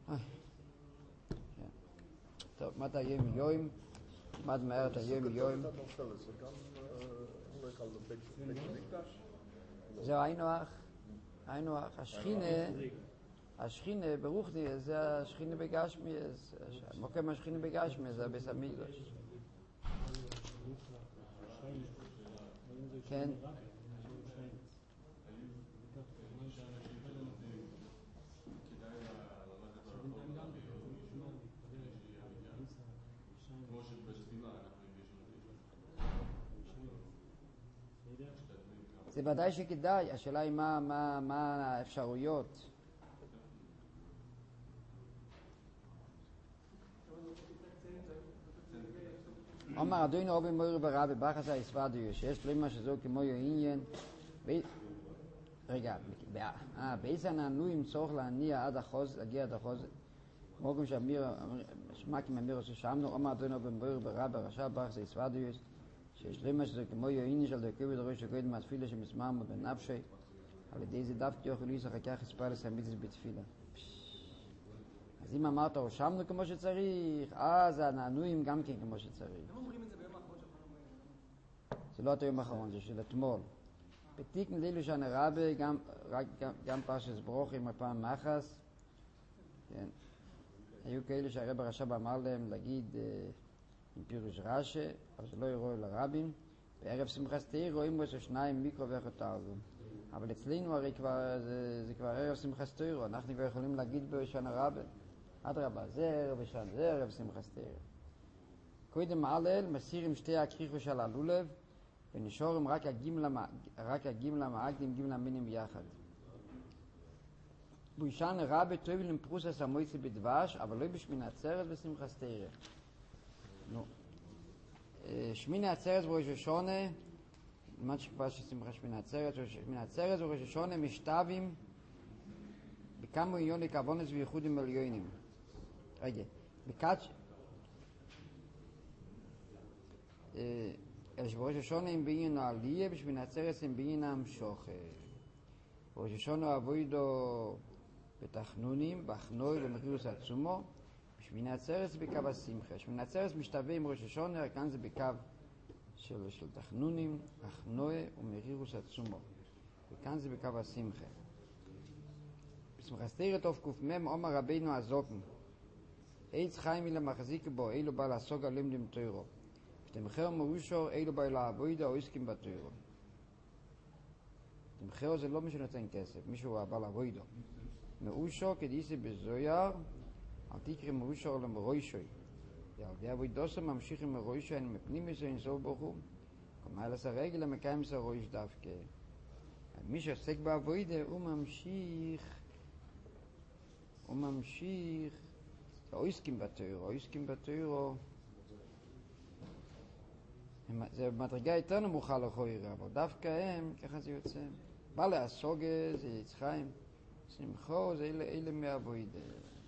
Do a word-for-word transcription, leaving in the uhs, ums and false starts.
טוב, מה אתה יום יום? מה אתה מהר אתה יום יום? זהו, היינו אח. היינו אח. השכינה, השכינה ברוחני, זה השכינה בגשמי, מוקם השכינה בגשמי, זה הביס המקדש. כן. כמו שבתפילה אנחנו יש זה ודאי שכדאי, השאלה היא מה, מה, מה האפשרויות. אומר אדוני רבי מויר ברבי בחס היספדיו שיש לו מה שזו כמו עניין רגע, באיזה נענויים צורך להניע עד החוז, להגיע עד החוז מוגם שאמיר, שמקים אמיר ששמנו אומר אדוני רבי מויר ברבי רשע בחס היספדיו שיש לו מה שזו כמו עניין של דקובי דרוש שקודם מהתפילה שמסמרנו בנפשי על ידי זה דווקא יוכל להיסח כך הספר לסמיצס בתפילה. אז אם אמרת רשמנו כמו שצריך, אז הנענויים גם כן כמו שצריך. אתם אומרים את זה ביום האחרון שלנו? זה לא את היום האחרון, זה של אתמול. בתיקן לילו שאני רבי, גם, גם, גם פרשס ברוכים, הפעם מחס. כן. היו כאלה שהרב הרש"ב אמר להם להגיד אה, עם פירוש רש"י, אבל זה לא יראו לרבים. בערב שמחת תורה רואים בו שניים מיקרו ואחד תרגום. אבל אצלנו הרי כבר, זה, זה כבר ערב שמחת תורה, אנחנו כבר יכולים להגיד בו שאני רבי. אדרבה, זה ערב ושן, זה ערב שמחת תורה. קודם הלל מסירים שתי הכריכו של הלולב ונשורים רק הגימלה, רק הגימלה מעגדים גימלה מינים ביחד. בוישן רבי טובל עם פרוסס המויצי בדבש, אבל לא בשמיני עצרת ושמחת תורה. נו. שמיני עצרת בראש השונה, מה שפעש ששמחה שמיני עצרת, שמיני עצרת בראש השונה משתבים בכמה עניון לכוונס וייחודים עליונים. רגע, בקאץ' אלא שבראש השונה הם בעניין העלייה, בשמיני עצרת הם בעניין המשוכר. בראש השונה אבוידו בתחנונים, בחנוי ומחירוס עצומו, בשמיני עצרת בקו השמחה. שמיני עצרת משתווה עם ראש השונה, כאן זה בקו של, של תחנונים, בחנוי ומחירוס עצומו. וכאן זה בקו השמחה. בשמחת תורה תוף ק"מ אומר רבינו הזוקן עץ חיים אלה מחזיק בו אילו בא לעסוק על לימודים תורה ותמחר מאושור אילו בא לעבוד או עסקים בתורה. תמחר זה לא מי שנותן כסף, מישהו בא לעבוד מאושור כדיסי בזויר אל תקרא מאושור למרוישוי ילדי עבודוסו ממשיכים מרוישוי הם מפנים מזה אינסוף ברוך הוא כמה אלס הרגל המקיים זה רויש דווקא מי שעוסק בעבודה הוא ממשיך הוא ממשיך האויסקים בתוירו, האויסקים בתוירו זה מדרגה יותר נמוכה לחוירה, אבל דווקא הם, ככה זה יוצא בא לעסוגה, זה יצחיים שמחו, זה אלה, אלה מהעבודה